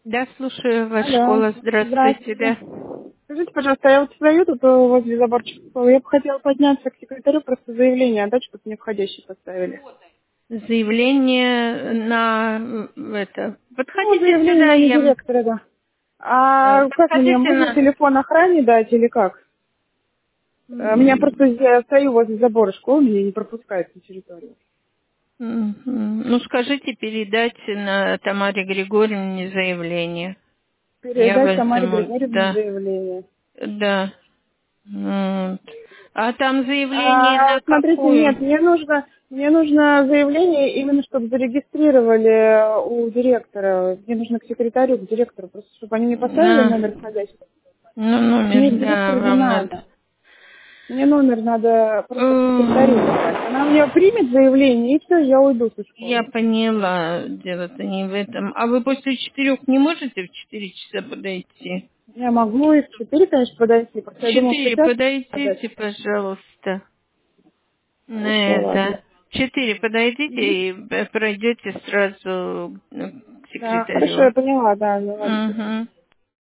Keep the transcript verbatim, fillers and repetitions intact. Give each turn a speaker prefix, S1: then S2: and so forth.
S1: Да, слушаю, ваша
S2: Алло,
S1: школа. Здравствуйте,
S2: здравствуйте.
S1: да.
S2: Скажите, пожалуйста, я вот стою тут э, возле заборчика. Я бы хотела подняться к секретарю, просто заявление отдать, чтобы мне входящий поставили.
S1: Заявление на м, это.
S2: Ну,
S1: Подходите
S2: заявление
S1: сюда,
S2: на
S1: я м,
S2: директора, да.
S1: э,
S2: А как мне,
S1: подходите
S2: можно
S1: на.
S2: телефон охране дать или как? Э, Меня просто,
S1: М,
S2: я стою возле забора школы, меня не пропускают на территорию.
S1: м, м. Ну, скажите передать на Тамаре Григорьевне заявление. Я
S2: Передать Тамаре
S1: возьму,
S2: Григорьевне
S1: да,
S2: заявление.
S1: да. Вот. А там заявление
S2: А,
S1: на
S2: смотрите, нет,
S1: какую?
S2: мне нужно, мне нужно заявление именно, чтобы зарегистрировали у директора. Мне нужно к секретарю, к директору, просто чтобы они мне поставили
S1: На,
S2: номер входящий.
S1: ну,
S2: Мне
S1: номер,
S2: к
S1: да,
S2: директору не
S1: вам надо.
S2: надо. Мне номер надо просто к секретарю давать.
S1: М,
S2: Она мне примет заявление, и все, я уйду со
S1: Я
S2: школы.
S1: поняла, дело-то не в этом. А вы после четырех не можете в четыре часа подойти?
S2: Я могу и в четыре, конечно, подойти,
S1: В
S2: просто я думала, что
S1: четыре
S2: час подать.
S1: подойдите, пожалуйста, на
S2: Хорошо, ладно.
S1: это. В четыре подойдите
S2: Мгм.
S1: и э, пройдете сразу э, к
S2: Да, хорошо, я
S1: секретарю.
S2: поняла, да, да, ладно, спасибо.
S1: Угу.